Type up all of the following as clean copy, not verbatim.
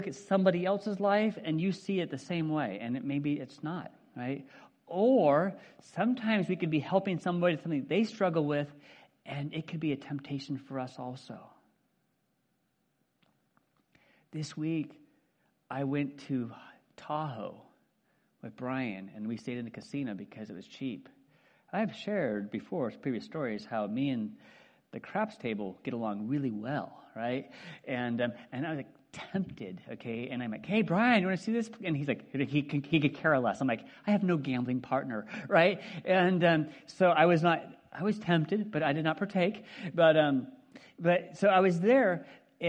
look at somebody else's life and you see it the same way, and maybe it's not, right? Or sometimes we could be helping somebody with something they struggle with, and it could be a temptation for us also. This week, I went to Tahoe with Brian, and we stayed in the casino because it was cheap. I've shared before, previous stories, how me and the craps table get along really well, right? And I was like tempted, okay? And I'm like, hey, Brian, you want to see this? And he's like, he could care less. I'm like, I have no gambling partner, right? And so I was tempted, but I did not partake. But so I was there,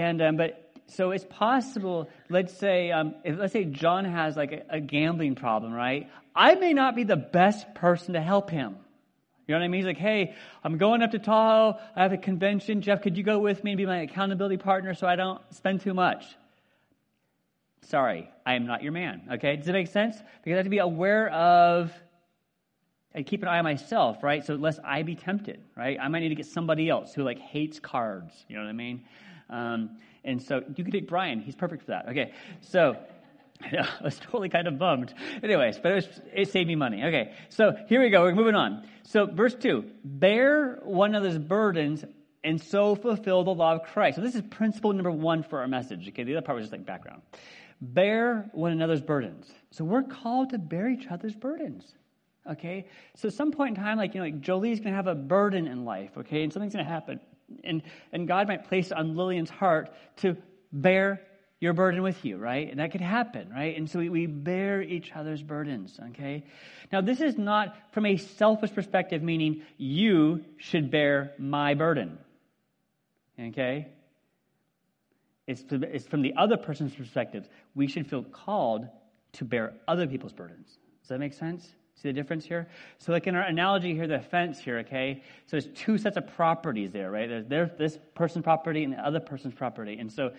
so it's possible, let's say John has like a gambling problem, right? I may not be the best person to help him. You know what I mean? He's like, hey, I'm going up to Tahoe. I have a convention. Jeff, could you go with me and be my accountability partner so I don't spend too much? Sorry, I am not your man. Okay? Does it make sense? Because I have to be aware of and keep an eye on myself, right? So lest I be tempted, right? I might need to get somebody else who like hates cards. You know what I mean? And so you could take Brian. He's perfect for that. Okay. So yeah, I was totally kind of bummed. Anyways, but it saved me money. Okay, so here we go. We're moving on. So verse 2, bear one another's burdens and so fulfill the law of Christ. So this is principle number 1 for our message. Okay, the other part was just like background. Bear one another's burdens. So we're called to bear each other's burdens. Okay, so at some point in time, like Jolie's going to have a burden in life. Okay, and something's going to happen. And God might place it on Lillian's heart to bear your burden with you, right? And that could happen, right? And so we bear each other's burdens, okay? Now, this is not from a selfish perspective, meaning you should bear my burden, okay? It's from the other person's perspective. We should feel called to bear other people's burdens. Does that make sense? See the difference here? So like in our analogy here, the fence here, okay? So there's 2 sets of properties there, right? There's this person's property and the other person's property. And so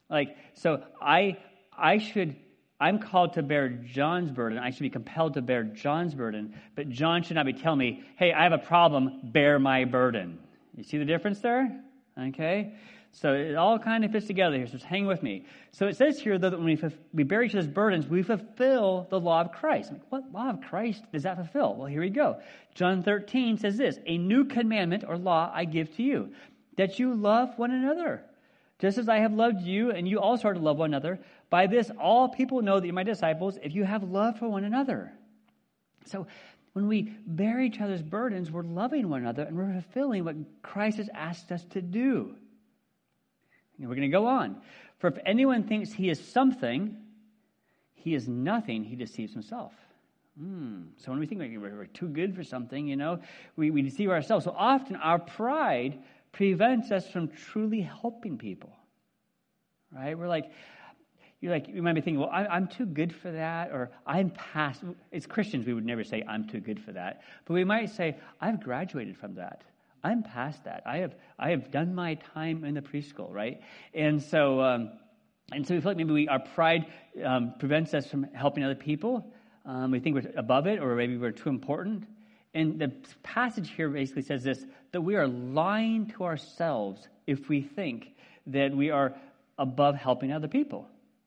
I'm called to bear John's burden. I should be compelled to bear John's burden, but John should not be telling me, hey, I have a problem, bear my burden. You see the difference there? Okay? So it all kind of fits together here, so just hang with me. So it says here, though, that when we bear each other's burdens, we fulfill the law of Christ. I'm like, what law of Christ does that fulfill? Well, here we go. John 13 says this, a new commandment or law I give to you, that you love one another. Just as I have loved you, and you also are to love one another, by this all people know that you're my disciples if you have love for one another. So when we bear each other's burdens, we're loving one another, and we're fulfilling what Christ has asked us to do. And we're going to go on. For if anyone thinks he is something, he is nothing, he deceives himself. So when we think we're too good for something, we deceive ourselves. So often our pride prevents us from truly helping people, right? You might be thinking, well, I'm too good for that, or I'm past. As Christians, we would never say, I'm too good for that. But we might say, I've graduated from that. I'm past that. I have done my time in the preschool, right? And so we feel like maybe our pride prevents us from helping other people. We think we're above it, or maybe we're too important. And the passage here basically says this, that we are lying to ourselves if we think that we are above helping other people.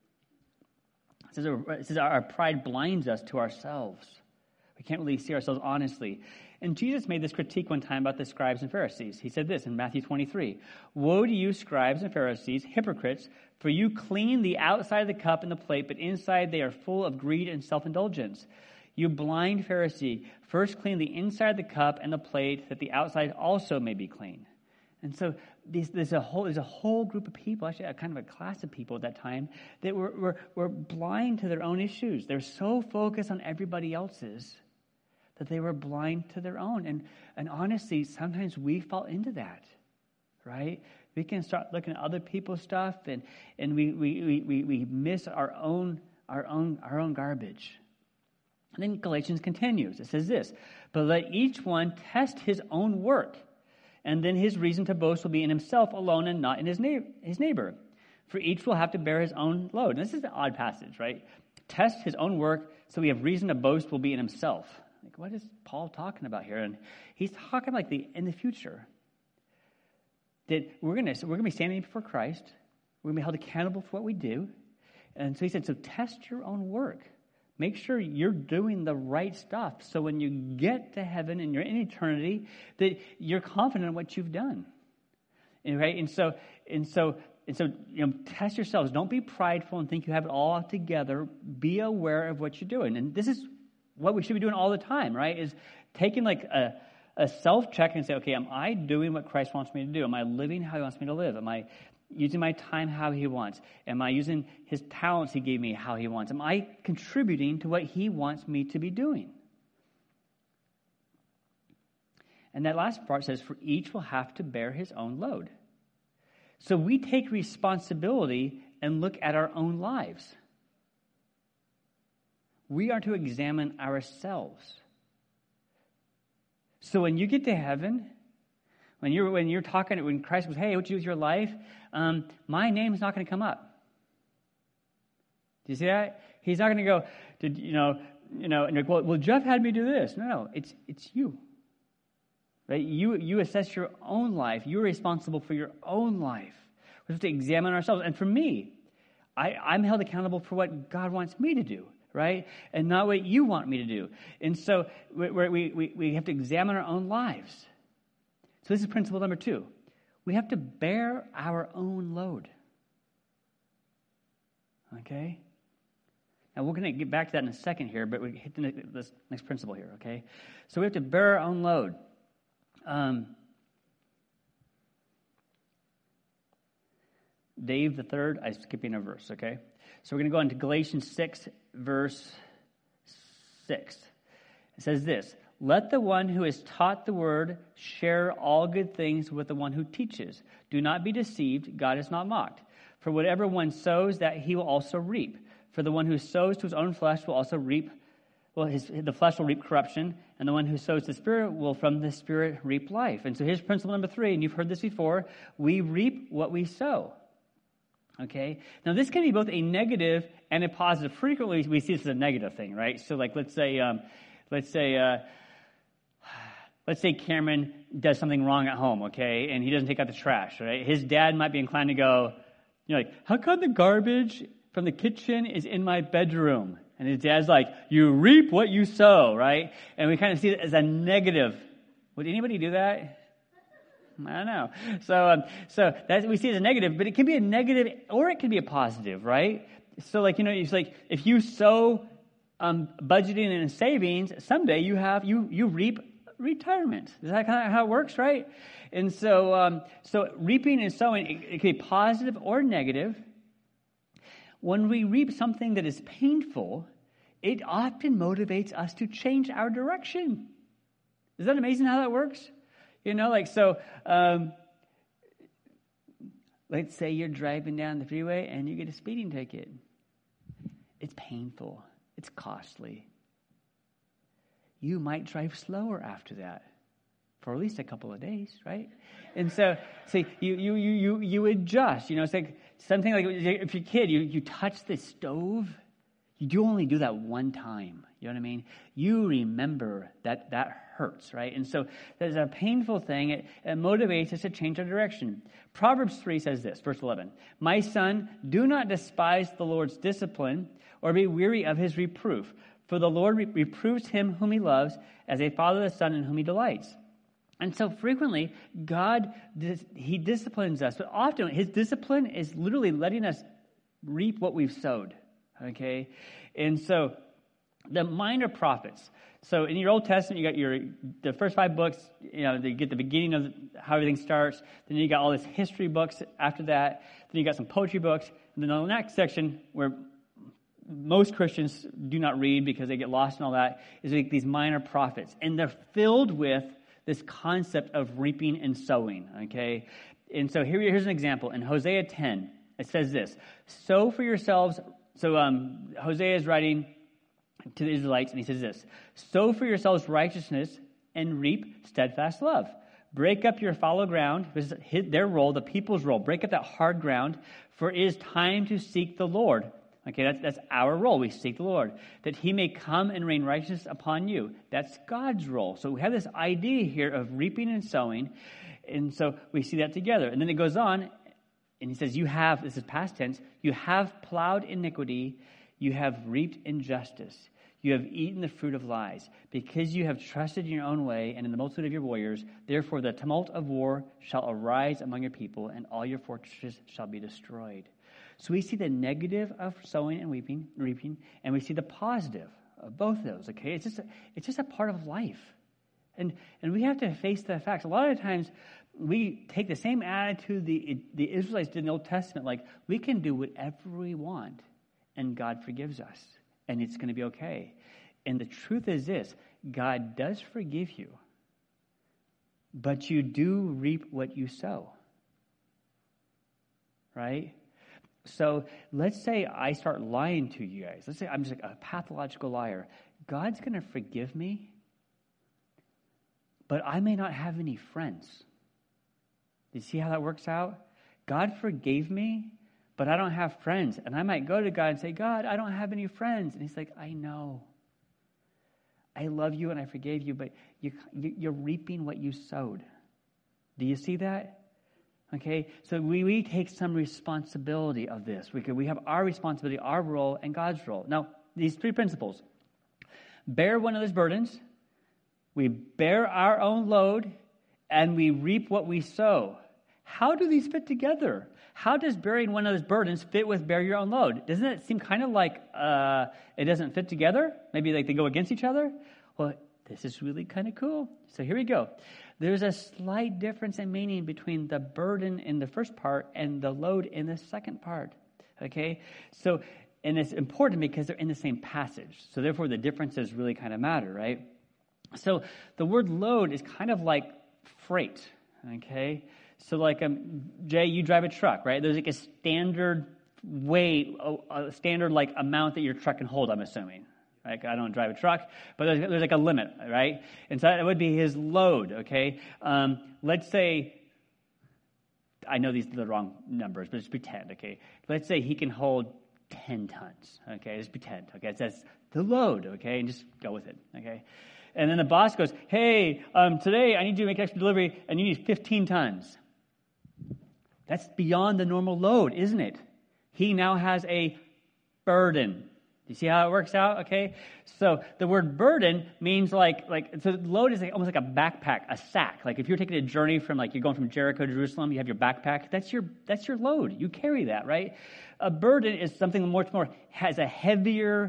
It says our pride blinds us to ourselves. We can't really see ourselves honestly. And Jesus made this critique one time about the scribes and Pharisees. He said this in Matthew 23, woe to you, scribes and Pharisees, hypocrites, for you clean the outside of the cup and the plate, but inside they are full of greed and self-indulgence. You blind Pharisee, first clean the inside of the cup and the plate, that the outside also may be clean. And so there's a whole group of people, actually kind of a class of people at that time, that were blind to their own issues. They're so focused on everybody else's that they were blind to their own. And honestly, sometimes we fall into that, right? We can start looking at other people's stuff, and we miss our own garbage. And then Galatians continues. It says this, but let each one test his own work, and then his reason to boast will be in himself alone and not in his neighbor. For each will have to bear his own load. And this is an odd passage, right? Test his own work, so we have reason to boast will be in himself. Like, what is Paul talking about here? And he's talking like in the future, that we're gonna be standing before Christ. We're gonna be held accountable for what we do, And so he said, so test your own work. Make sure you're doing the right stuff. So when you get to heaven and you're in eternity, that you're confident in what you've done. Right? And so, test yourselves. Don't be prideful and think you have it all together. Be aware of what you're doing. And this is what we should be doing all the time, right? Is taking like a self-check and say, okay, am I doing what Christ wants me to do? Am I living how he wants me to live? Am I using my time how he wants? Am I using his talents he gave me how he wants? Am I contributing to what he wants me to be doing? And that last part says, for each will have to bear his own load. So we take responsibility and look at our own lives. We are to examine ourselves. So when you get to heaven, when Christ goes, hey, what you do with your life? My name's not going to come up. Do you see that? He's not going to go, and you're like, well, Jeff had me do this. No, it's you. Right? You assess your own life. You're responsible for your own life. We have to examine ourselves. And for me, I'm held accountable for what God wants me to do, right? And not what you want me to do. And so we have to examine our own lives. So this is principle number 2. We have to bear our own load. Okay? Now, we're going to get back to that in a second here, but we hit this next principle here, okay? So we have to bear our own load. Dave the third, I'm skipping a verse, okay? So we're going to go into Galatians 6, verse 6. It says this, let the one who is taught the word share all good things with the one who teaches. Do not be deceived, God is not mocked. For whatever one sows, that he will also reap. For the one who sows to his own flesh will also reap, the flesh will reap corruption, and the one who sows the Spirit will from the Spirit reap life. And so here's principle number 3, and you've heard this before. We reap what we sow. Okay? Now this can be both a negative and a positive. Frequently we see this as a negative thing, right? So like let's say Cameron does something wrong at home, okay, and he doesn't take out the trash, right? His dad might be inclined to go, like, how come the garbage from the kitchen is in my bedroom? And his dad's like, you reap what you sow, right? And we kind of see it as a negative. Would anybody do that? I don't know. So that we see it as a negative, but it can be a negative or it can be a positive, right? So it's like if you sow budgeting and savings, someday you reap retirement. Is that kind of how it works, right? And so reaping and sowing, it can be positive or negative. When we reap something that is painful, it often motivates us to change our direction. Is that amazing how that works? Let's say you're driving down the freeway and you get a speeding ticket. It's painful. It's costly. You might drive slower after that for at least a couple of days, right? And so you adjust. It's like something like if you're a kid, you touch the stove, you do only do that one time. You know what I mean? You remember that hurts, right? And so there's a painful thing. It motivates us to change our direction. Proverbs 3 says this, verse 11, my son, do not despise the Lord's discipline or be weary of his reproof. For the Lord reproves him whom he loves, as a father the son in whom he delights. And so frequently, God, he disciplines us. But often, his discipline is literally letting us reap what we've sowed. Okay? And so, the minor prophets. So, in your Old Testament, you got the first 5 books. You get the beginning of how everything starts. Then you got all this history books after that. Then you got some poetry books. And then the next section, where most Christians do not read because they get lost in all that, is like these minor prophets. And they're filled with this concept of reaping and sowing, okay? And so here's an example. In Hosea 10, it says this, sow for yourselves. So Hosea is writing to the Israelites, and he says this, sow for yourselves righteousness and reap steadfast love. Break up your fallow ground. This is their role, the people's role. Break up that hard ground, for it is time to seek the Lord. Okay, that's our role. We seek the Lord, that he may come and rain righteousness upon you. That's God's role. So we have this idea here of reaping and sowing, and so we see that together. And then it goes on, And he says, this is past tense, you have plowed iniquity, you have reaped injustice, you have eaten the fruit of lies, because you have trusted in your own way and in the multitude of your warriors, therefore the tumult of war shall arise among your people, and all your fortresses shall be destroyed. So we see the negative of sowing and reaping, and we see the positive of both of those, okay? It's just a part of life. And we have to face the facts. A lot of times, we take the same attitude the Israelites did in the Old Testament, like we can do whatever we want, and God forgives us, and it's going to be okay. And the truth is this: God does forgive you, but you do reap what you sow, right? So let's say I start lying to you guys. Let's say I'm just like a pathological liar. God's going to forgive me, but I may not have any friends. You see how that works out? God forgave me, but I don't have friends. And I might go to God and say, God, I don't have any friends. And he's like, I know. I love you and I forgave you, but you're reaping what you sowed. Do you see that? Okay, so we take some responsibility of this. We have our responsibility, our role, and God's role. Now, these three principles. Bear one another's burdens. We bear our own load, and we reap what we sow. How do these fit together? How does bearing one another's burdens fit with bear your own load? Doesn't it seem kind of like it doesn't fit together? Maybe like they go against each other? Well, this is really kind of cool. So here we go. There's a slight difference in meaning between the burden in the first part and the load in the second part. Okay? So, and it's important because they're in the same passage. So therefore the differences really kind of matter, right? So the word load is kind of like freight. Okay? So like, Jay, you drive a truck, right? There's like a standard weight, a standard like amount that your truck can hold, I'm assuming. Like, I don't drive a truck, but there's like a limit, right? And so that would be his load, okay? Let's say, I know these are the wrong numbers, but just pretend, okay? Let's say he can hold 10 tons, okay? Just pretend, okay? That's the load, okay? And just go with it, okay? And then the boss goes, hey, today I need you to make extra delivery, and you need 15 tons. That's beyond the normal load, isn't it? He now has a burden. Do you see how it works out? Okay, so the word burden means like so load is like, almost like a backpack, a sack. Like if you're taking a journey from you're going from Jericho to Jerusalem, you have your backpack. That's your load. You carry that, right? A burden is something much more has a heavier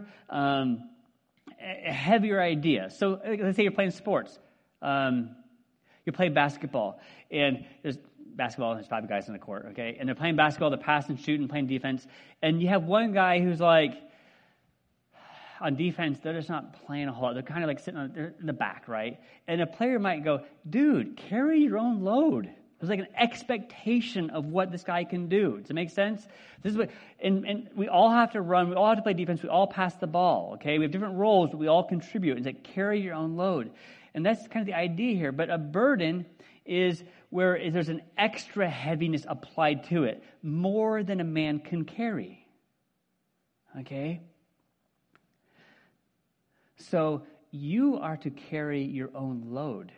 idea. So let's say you're playing sports. You play basketball, and there's 5 guys on the court, okay? And they're playing basketball, they're passing, shooting, playing defense. And you have one guy who's like, on defense, they're just not playing a whole lot. They're kind of like sitting they're in the back, right? And a player might go, dude, carry your own load. There's like an expectation of what this guy can do. Does it make sense? This is what, and we all have to run. We all have to play defense. We all pass the ball, okay? We have different roles, but we all contribute. It's like carry your own load. And that's kind of the idea here. But a burden is where there's an extra heaviness applied to it, more than a man can carry, okay? So you are to carry your own load.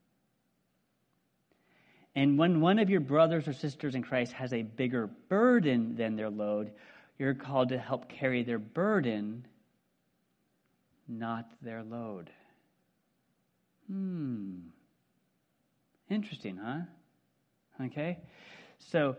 And when one of your brothers or sisters in Christ has a bigger burden than their load, you're called to help carry their burden, not their load. Interesting, huh? Okay. So,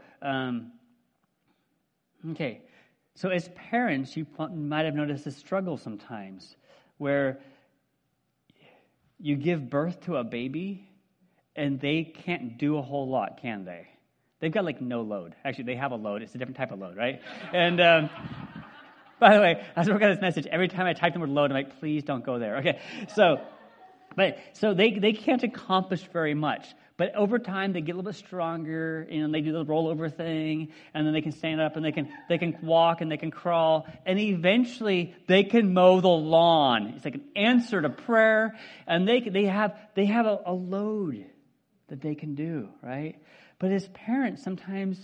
So as parents, you might have noticed a struggle sometimes where you give birth to a baby and they can't do a whole lot, can they? They've got no load. Actually, they have a load. It's a different type of load, right? And by the way, as I work on this message, every time I type the word load, I'm like, please don't go there. Okay, so they can't accomplish very much. But over time, they get a little bit stronger, and they do the rollover thing, and then they can stand up, and they can walk, and they can crawl, and eventually they can mow the lawn. It's like an answer to prayer, and they have a load that they can do, right? But as parents, sometimes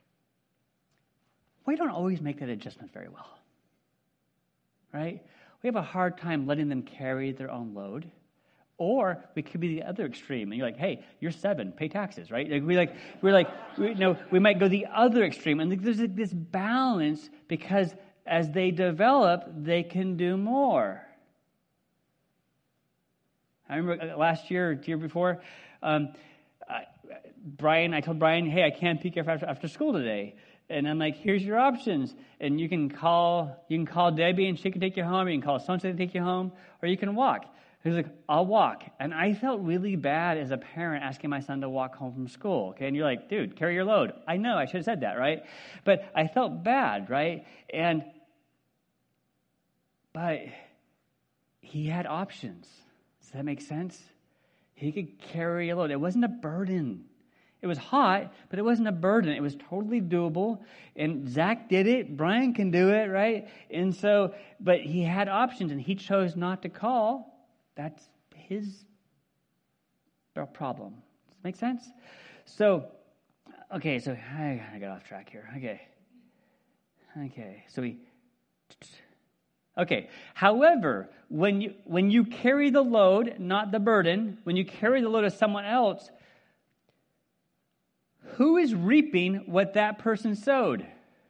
we don't always make that adjustment very well, right? We have a hard time letting them carry their own load. Or we could be the other extreme, and you're like, "Hey, you're 7, pay taxes," right? We might go the other extreme, and there's this balance because as they develop, they can do more. I remember last year, the year before, I told Brian, "Hey, I can't pick you up after school today." And I'm like, "Here's your options. And you can call Debbie and she can take you home, or you can call so-and-so to take you home, or you can walk." He's like, "I'll walk." And I felt really bad as a parent asking my son to walk home from school. Okay, and you're like, "Dude, carry your load." I know, I should have said that, right? But I felt bad, right? But he had options. Does that make sense? He could carry a load. It wasn't a burden. It was hot, but it wasn't a burden. It was totally doable. And Zach did it. Brian can do it, right? And so, but he had options, and he chose not to call. That's his problem. Does that make sense? So, okay, so I got off track here. Okay. However, when you carry the load, not the burden, when you carry the load of someone else, who is reaping what that person sowed?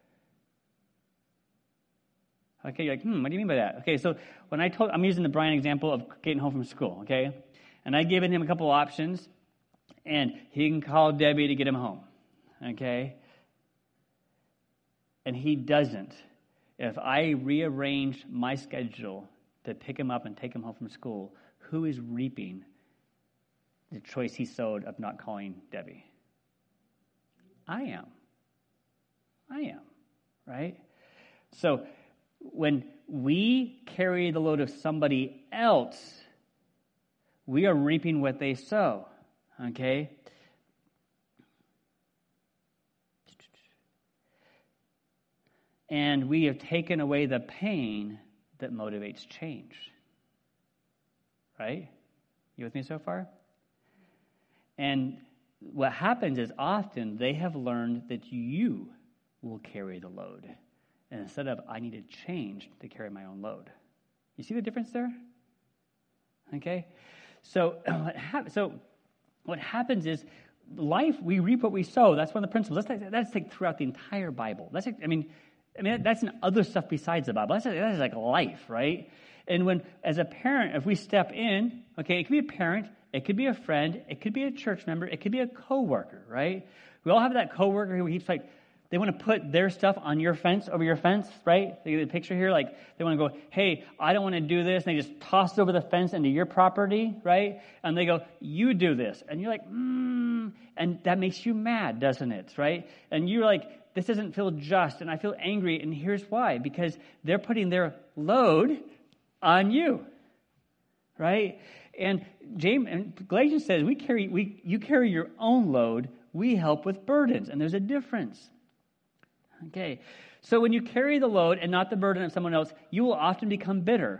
Okay, you're like, what do you mean by that? Okay, so I'm using the Brian example of getting home from school, okay? And I've given him a couple of options, and he can call Debbie to get him home, okay? And he doesn't. If I rearrange my schedule to pick him up and take him home from school, who is reaping the choice he sowed of not calling Debbie? I am, right? So when we carry the load of somebody else, we are reaping what they sow, okay? And we have taken away the pain that motivates change, right? You with me so far? And what happens is often they have learned that you will carry the load. And instead of, I need to change to carry my own load. You see the difference there? Okay? So what happens is, life, we reap what we sow. That's one of the principles. That's throughout the entire Bible. That's in other stuff besides the Bible. That is like life, right? And as a parent, if we step in, okay, it could be a parent, it could be a friend, it could be a church member, it could be a coworker, right? We all have that coworker who keeps like, they want to put their stuff on your fence, over your fence, right? You get the picture here, like they want to go, "Hey, I don't want to do this," and they just toss it over the fence into your property, right? And they go, "You do this," and you're like, and that makes you mad, doesn't it, right? And you're like, "This doesn't feel just," and I feel angry, and here's why: because they're putting their load on you, right? And Galatians says, you carry your own load. We help with burdens, and there's a difference. Okay, so when you carry the load and not the burden of someone else, you will often become bitter.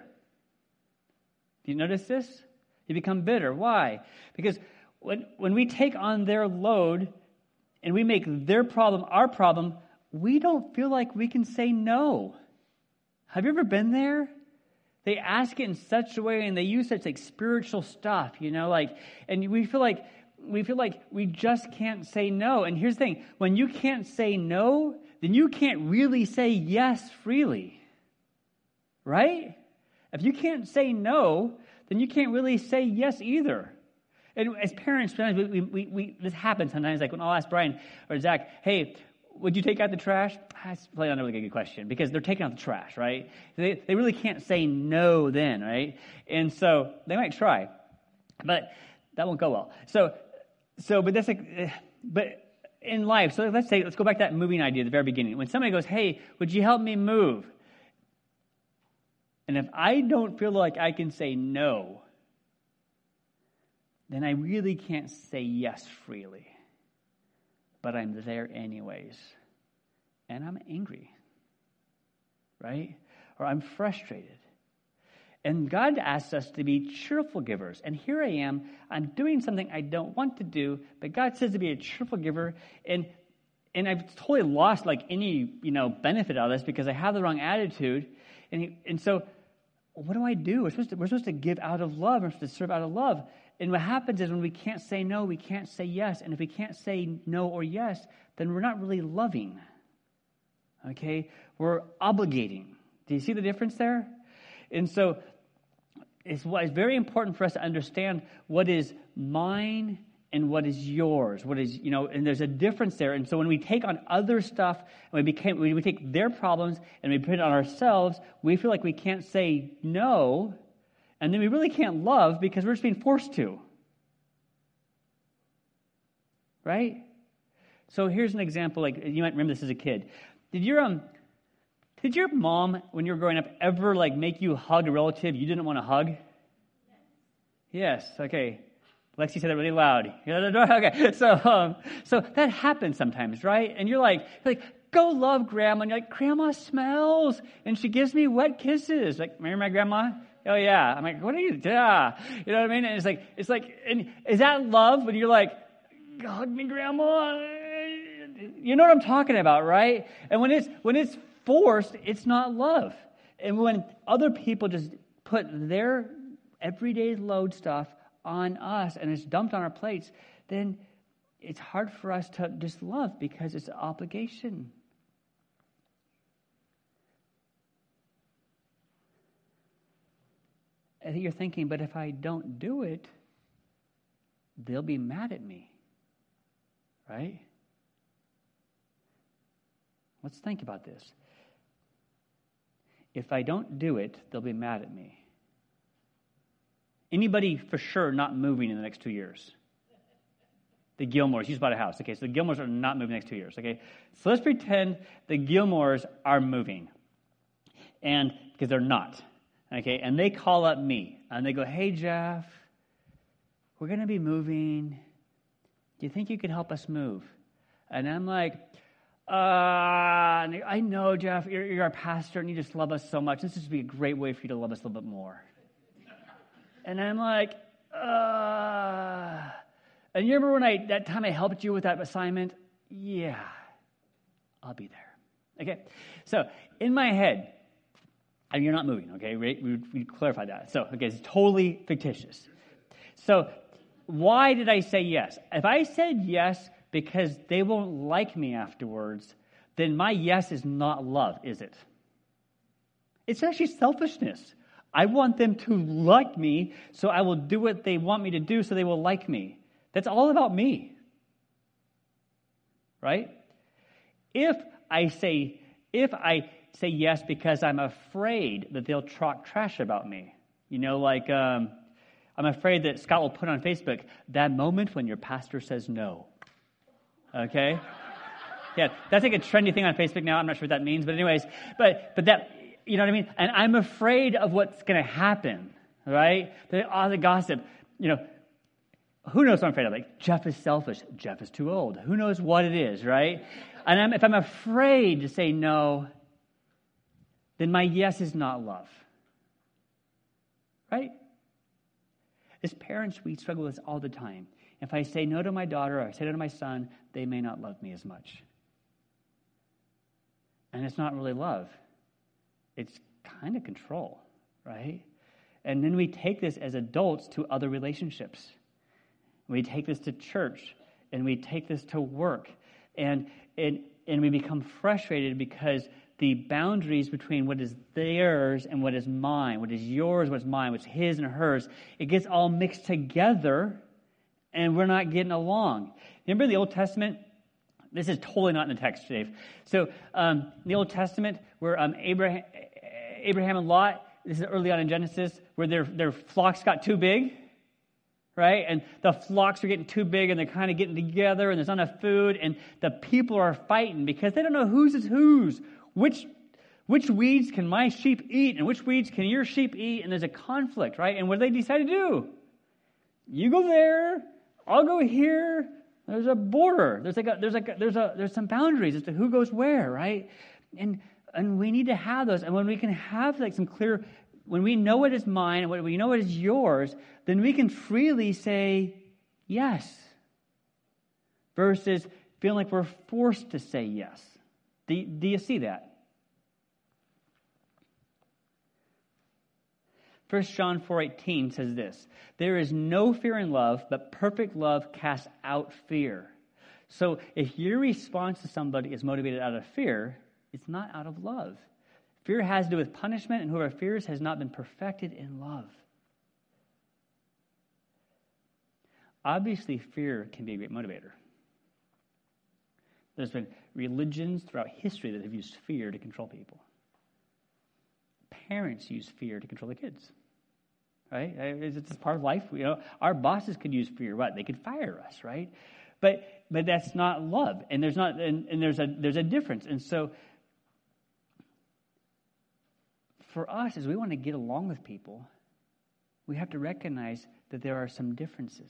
Do you notice this? You become bitter. Why? Because when we take on their load and we make their problem our problem, we don't feel like we can say no. Have you ever been there? They ask it in such a way, and they use such like spiritual stuff, and we feel like we just can't say no. And here's the thing: when you can't say no, then you can't really say yes freely, right? If you can't say no, then you can't really say yes either. And as parents, sometimes we this happens sometimes. Like when I'll ask Brian or Zach, "Hey, would you take out the trash?" That's probably not a really good question because they're taking out the trash, right? They really can't say no then, right? And so they might try, but that won't go well. But that's but in life, so let's go back to that moving idea at the very beginning. When somebody goes, "Hey, would you help me move?" And if I don't feel like I can say no, then I really can't say yes freely. But I'm there anyways. And I'm angry, right? Or I'm frustrated. And God asks us to be cheerful givers. And here I am, I'm doing something I don't want to do, but God says to be a cheerful giver. And I've totally lost like any, benefit out of this because I have the wrong attitude. And so what do I do? We're supposed to give out of love. We're supposed to serve out of love. And what happens is when we can't say no, we can't say yes. And if we can't say no or yes, then we're not really loving. Okay? We're obligating. Do you see the difference there? And so it's very important for us to understand what is mine and what is yours. What is, and there's a difference there. And so when we take on other stuff, and we take their problems and we put it on ourselves, we feel like we can't say no, and then we really can't love because we're just being forced to. Right? So here's an example, like you might remember this as a kid. Did your mom, when you were growing up, ever make you hug a relative you didn't want to hug? Yes, okay. Lexi said that really loud. Okay, so that happens sometimes, right? And you're like, go love Grandma. And you're like, Grandma smells, and she gives me wet kisses. Like, remember my grandma? Oh yeah. I'm like, what are you? Yeah. You know what I mean? And it's like, and is that love when you're like, hug me, Grandma? You know what I'm talking about, right? And when it's forced, it's not love. And when other people just put their everyday load stuff on us and it's dumped on our plates, then it's hard for us to just love because it's an obligation. I think you're thinking, but if I don't do it, they'll be mad at me. Right? Let's think about this. If I don't do it, they'll be mad at me. Anybody for sure not moving in the next 2 years? The Gilmores. You just bought a house. Okay, so the Gilmores are not moving the next 2 years. Okay, so let's pretend the Gilmores are moving, and because they're not. Okay, and they call up me and they go, "Hey Jeff, we're going to be moving. Do you think you could help us move?" And I'm like, I know, Jeff, you're our pastor and you just love us so much. This would be a great way for you to love us a little bit more. And I'm like, and you remember when that time I helped you with that assignment? Yeah, I'll be there. Okay, so in my head, and you're not moving, okay? We clarified that. So, okay, it's totally fictitious. So why did I say yes? If I said yes because they won't like me afterwards, then my yes is not love, is it? It's actually selfishness. I want them to like me, so I will do what they want me to do so they will like me. That's all about me. Right? If I say yes because I'm afraid that they'll talk trash about me, I'm afraid that Scott will put on Facebook, that moment when your pastor says no. Okay? Yeah, that's like a trendy thing on Facebook now. I'm not sure what that means, but anyways, but that, you know what I mean? And I'm afraid of what's going to happen, right? The gossip, who knows what I'm afraid of? Like, Jeff is selfish. Jeff is too old. Who knows what it is, right? And if I'm afraid to say no, then my yes is not love. Right? As parents, we struggle with this all the time. If I say no to my daughter or I say no to my son, they may not love me as much. And it's not really love. It's kind of control, right? And then we take this as adults to other relationships. We take this to church, and we take this to work. And we become frustrated because the boundaries between what is theirs and what is mine, what is yours, what's mine, what's his and hers, it gets all mixed together, and we're not getting along. Remember the Old Testament? This is totally not in the text, Dave. So the Old Testament, where Abraham and Lot, this is early on in Genesis, where their flocks got too big, right? And the flocks are getting too big, and they're kind of getting together, and there's not enough food, and the people are fighting because they don't know whose is whose. Which weeds can my sheep eat, and which weeds can your sheep eat? And there's a conflict, right? And what do they decide to do? You go there, I'll go here. There's a border. There's some boundaries as to who goes where, right? And we need to have those. And when we can have some clear, when we know what is mine and when we know what is yours, then we can freely say yes, versus feeling like we're forced to say yes. Do you see that? 1 John 4:18 says this, there is no fear in love, but perfect love casts out fear. So if your response to somebody is motivated out of fear, it's not out of love. Fear has to do with punishment, and whoever fears has not been perfected in love. Obviously, fear can be a great motivator. There's been religions throughout history that have used fear to control people. Parents use fear to control their kids. Right? It's just part of life. Our bosses could use fear. What? They could fire us, right? But that's not love. And there's a difference. And so for us, as we want to get along with people, we have to recognize that there are some differences.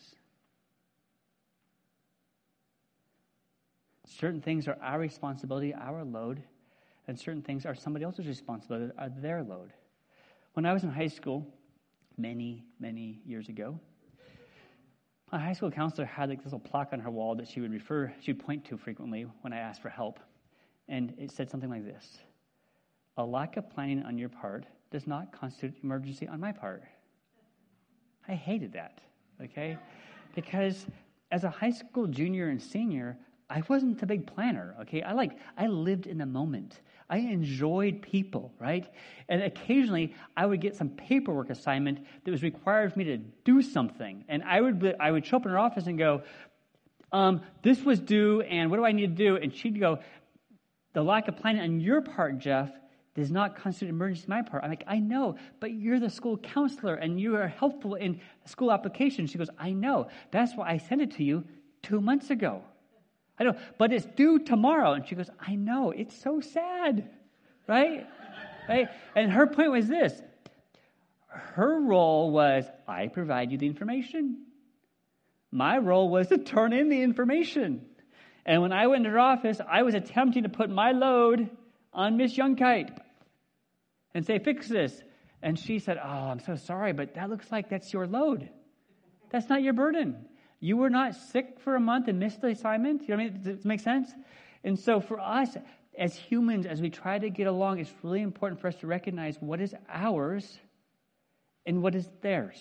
Certain things are our responsibility, our load, and certain things are somebody else's responsibility, are their load. When I was in high school, many, many years ago, my high school counselor had this little plaque on her wall that she would point to frequently when I asked for help. And it said something like this: a lack of planning on your part does not constitute emergency on my part. I hated that, okay? Because as a high school junior and senior, I wasn't a big planner, okay? I lived in the moment. I enjoyed people, right? And occasionally, I would get some paperwork assignment that was required for me to do something. And I would show up in her office and go, this was due, and what do I need to do? And she'd go, the lack of planning on your part, Jeff, does not constitute emergency on my part. I'm like, I know, but you're the school counselor, and you are helpful in school applications. She goes, I know. That's why I sent it to you 2 months ago. I know, but it's due tomorrow. And she goes, I know, it's so sad, right? Right? And her point was this. Her role was, I provide you the information. My role was to turn in the information. And when I went to her office, I was attempting to put my load on Miss Youngkite and say, fix this. And she said, oh, I'm so sorry, but that looks like that's your load. That's not your burden. You were not sick for a month and missed the assignment. You know what I mean? Does it make sense? And so for us, as humans, as we try to get along, it's really important for us to recognize what is ours and what is theirs.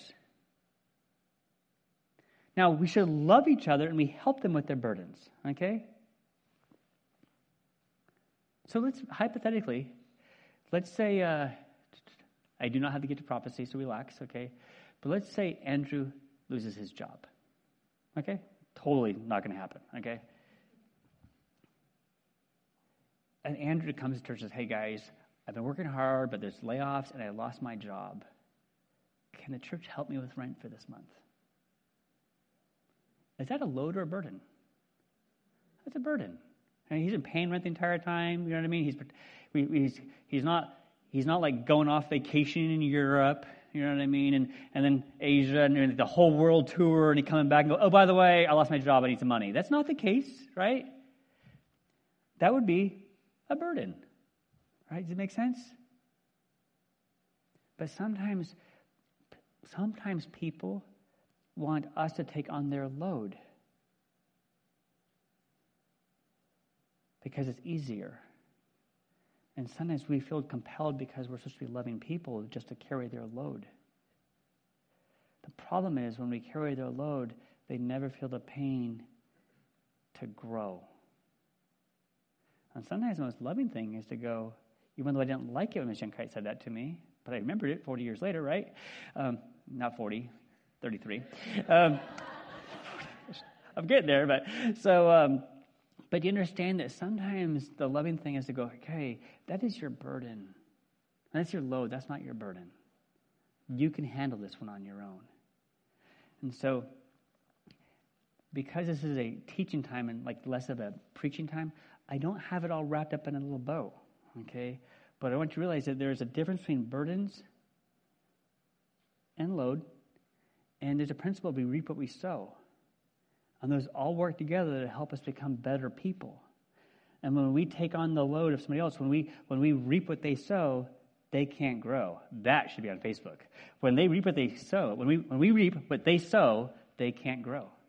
Now, we should love each other and we help them with their burdens, okay? So let's say, I do not have the gift of prophecy, so relax, okay? But let's say Andrew loses his job. Okay? Totally not going to happen, okay? And Andrew comes to church and says, hey guys, I've been working hard, but there's layoffs and I lost my job. Can the church help me with rent for this month? Is that a load or a burden? That's a burden. I mean, he's been paying rent the entire time, you know what I mean? He's not like going off vacation in Europe. You know what I mean? And then Asia and the whole world tour, and he coming back and go, oh, by the way, I lost my job, I need some money. That's not the case, right? That would be a burden, right? Does it make sense? But sometimes people want us to take on their load because it's easier. And sometimes we feel compelled because we're supposed to be loving people just to carry their load. The problem is when we carry their load, they never feel the pain to grow. And sometimes the most loving thing is to go, even though I didn't like it when Ms. Youngkite said that to me, but I remembered it 40 years later, right? Not 40, 33. I'm getting there, but so... But you understand that sometimes the loving thing is to go, okay, that is your burden. That's your load. That's not your burden. You can handle this one on your own. And so, because this is a teaching time and like less of a preaching time, I don't have it all wrapped up in a little bow, okay? But I want you to realize that there's a difference between burdens and load, and there's a principle: we reap what we sow. And those all work together to help us become better people. And when we take on the load of somebody else, when we reap what they sow, they can't grow. That should be on Facebook. When they reap what they sow, when we reap what they sow, they can't grow.